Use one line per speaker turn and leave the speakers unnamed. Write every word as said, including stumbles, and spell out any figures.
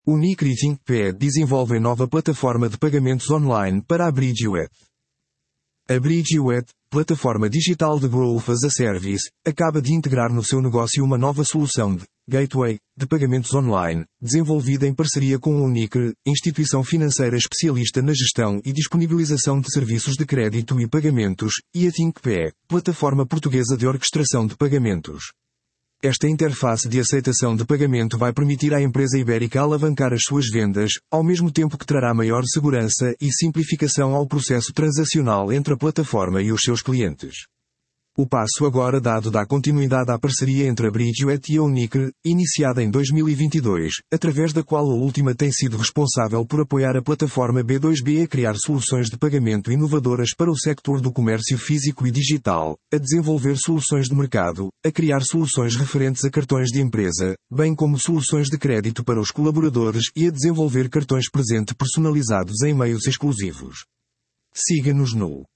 Unicre e ThinkPad desenvolvem nova plataforma de pagamentos online para a Bridgewet. A Bridgewet, plataforma digital de Growth as a Service, acaba de integrar no seu negócio uma nova solução de gateway de pagamentos online, desenvolvida em parceria com a Unicre, instituição financeira especialista na gestão e disponibilização de serviços de crédito e pagamentos, e a ThinkPad, plataforma portuguesa de orquestração de pagamentos. Esta interface de aceitação de pagamento vai permitir à empresa ibérica alavancar as suas vendas, ao mesmo tempo que trará maior segurança e simplificação ao processo transacional entre a plataforma e os seus clientes. O passo agora dado dá continuidade à parceria entre a Bridgewet e a Unicre, iniciada em dois mil e vinte e dois, através da qual a última tem sido responsável por apoiar a plataforma B dois B a criar soluções de pagamento inovadoras para o sector do comércio físico e digital, a desenvolver soluções de mercado, a criar soluções referentes a cartões de empresa, bem como soluções de crédito para os colaboradores e a desenvolver cartões presente personalizados em meios exclusivos. Siga-nos no